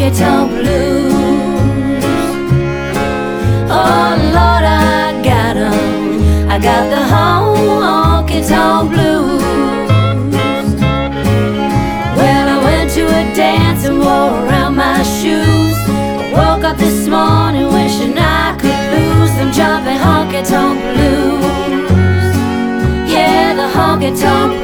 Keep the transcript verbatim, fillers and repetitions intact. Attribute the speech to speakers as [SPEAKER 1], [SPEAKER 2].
[SPEAKER 1] honky-tonk blues. Oh Lord, I got 'em. I got the honky-tonk blues. Well, I went to a dance and wore around my shoes. I woke up this morning wishing I could lose them jumping honky-tonk blues. Yeah, the honky-tonk blues.